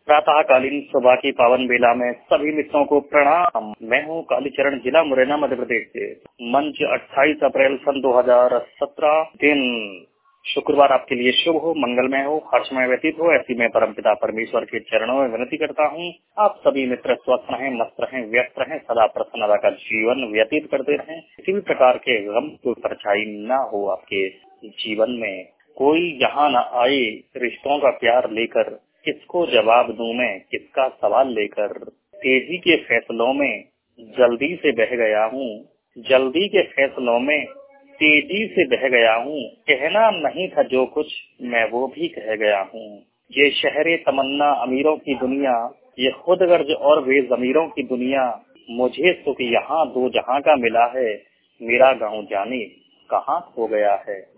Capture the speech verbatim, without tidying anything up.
प्रातःकालीन सुबह की पावन बेला में सभी मित्रों को प्रणाम। मैं हूँ कालीचरण, जिला मुरैना, मध्य प्रदेश से। मंच अट्ठाईस अप्रैल सन दो हजार सत्रह, दिन शुक्रवार आपके लिए शुभ हो, मंगलमय हो, हर्षमय व्यतीत हो, ऐसी मैं परमपिता परमेश्वर के चरणों में विनती करता हूँ। आप सभी मित्र स्वस्थ रहें, मस्त रहें, व्यस्त रहें, सदा प्रसन्नता का जीवन व्यतीत करते रहें। किसी भी प्रकार के गम को परछाई न हो आपके जीवन में। कोई यहाँ न आए रिश्तों का प्यार लेकर, किसको जवाब दूं मैं, किसका सवाल लेकर। तेजी के फैसलों में जल्दी से बह गया हूँ, जल्दी के फैसलों में तेजी से बह गया हूँ। कहना नहीं था जो कुछ मैं वो भी कह गया हूँ। ये शहरे तमन्ना अमीरों की दुनिया, ये खुद गर्ज और बेज़मीरों की दुनिया। मुझे सुख यहाँ दो जहाँ का मिला है, मेरा गाँव जाने कहाँ खो गया है।